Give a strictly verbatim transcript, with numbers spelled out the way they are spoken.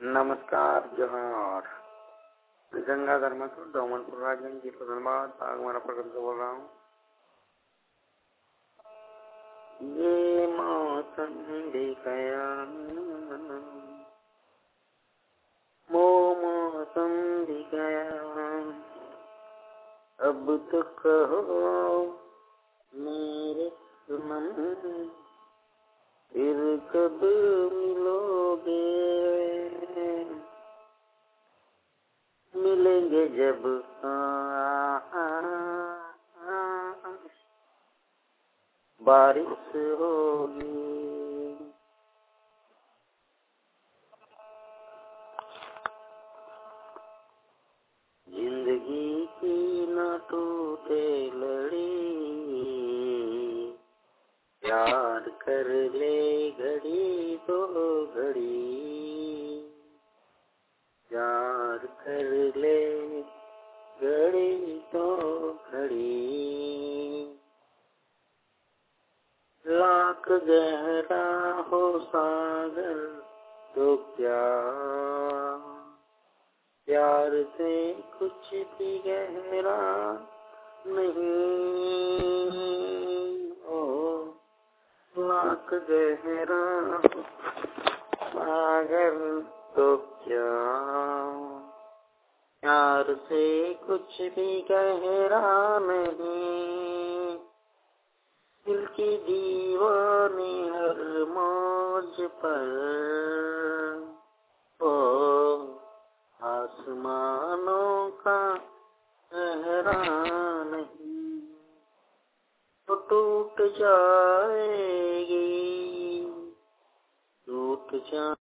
नमस्कार जोहार। गंगाधर मथुर डोमनपुर राजगंज जी धनबाद बागमारा प्रगत से बोल रहा हूँ। ये मौसम भी गया, वो मौसम भी गया, अब तो कहो मेरे सनम फिर कब मिलोगे, मिलेंगे जब बारिश होगी। जिंदगी की न टूटे लड़ी, प्यार कर ले घड़ी दो घड़ी, प्यार कर ले घड़ी दो घड़ी। लाख गहरा हो सागर तो क्या, प्यार से कुछ भी गहरा नहीं। ओ लाख गहरा सागर तो क्या, प्यार से कुछ भी गहरा नहीं। दिल की दीवानी हर मौज पर, ओ आसमानों का सहरा नहीं। तो टूट जाएगी, टूट जा